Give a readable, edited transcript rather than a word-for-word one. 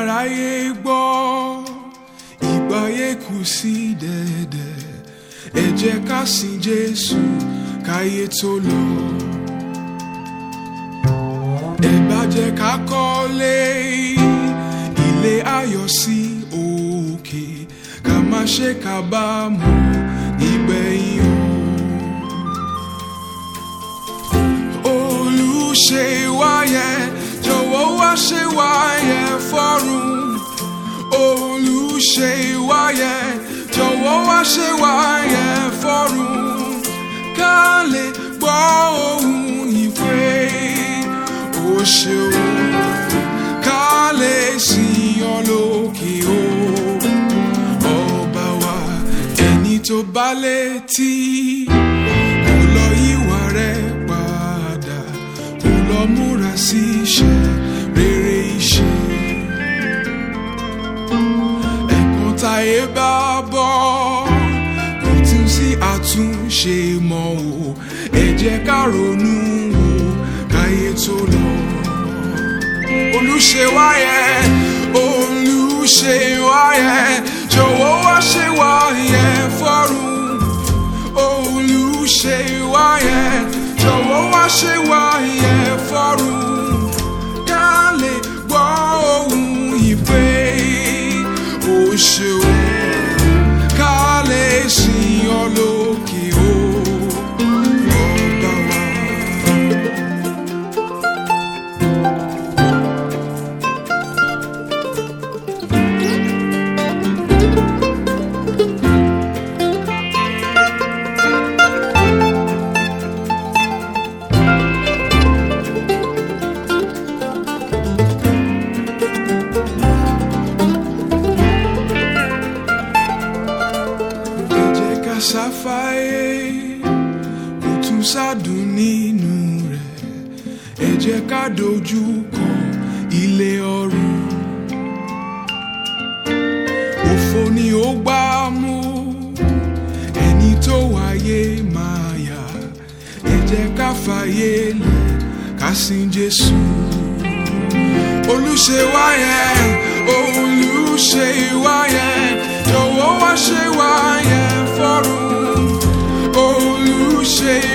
káráyé gbọ́ ìgbáyé kù sí dẹ̀dẹ̀ ẹ jẹ́ ká sìn Jésù káyé tó lọ. Ẹ bá jẹ́ ká kọ́lé ilé ayọ̀ sí òkè ká má ṣe kábàámọ̀ nígbẹ̀yìn o. Olùṣe wáyé jọ̀wọ́ wá ṣe wáyé fọ́run. Olùṣe wáyé jọ̀wọ́ wá ṣe wáyé fọ́run. Ká lè gbọ́ ohùn ìpè ó ṣeun, ká lè sìn ọ́ lókè o. Ọba wa ẹni tó bá létí kó lọ yíwà rẹ̀ padà, kó lọ múra sí iṣẹ́ rere iṣẹ́. Ẹ̀kan táyé bá bọ́ kò tún sí àtúnṣe mọ́ o. Ẹ jẹ́ ká ronú wò káyé tó lọ. Olùṣe wáyé, Olùṣe wáyé jọ̀wọ́ wá ṣe wáyé fọ́run. Olùṣe wáyé jọ̀wọ́ wá ṣe wáyé fọ́run. Ká lè gbọ́ ohùn ìpè ó ṣeun, ká lè sìn ọ́ lókè o. Ọba wa. Sáfáyé kò tún sádùn nínú rẹ̀, ẹ jẹ́ ká dojú kọ ilé ọ̀run. Òfò ni ó gbá mú ẹni tó wáyé máa yà, ẹ jẹ́ ká fàyè lẹ̀ ká sìn Jésù. Olùṣe wáyé, Olùṣe wáyé jọ̀wọ́ wá ṣe wáyé fọ́run. Olùṣe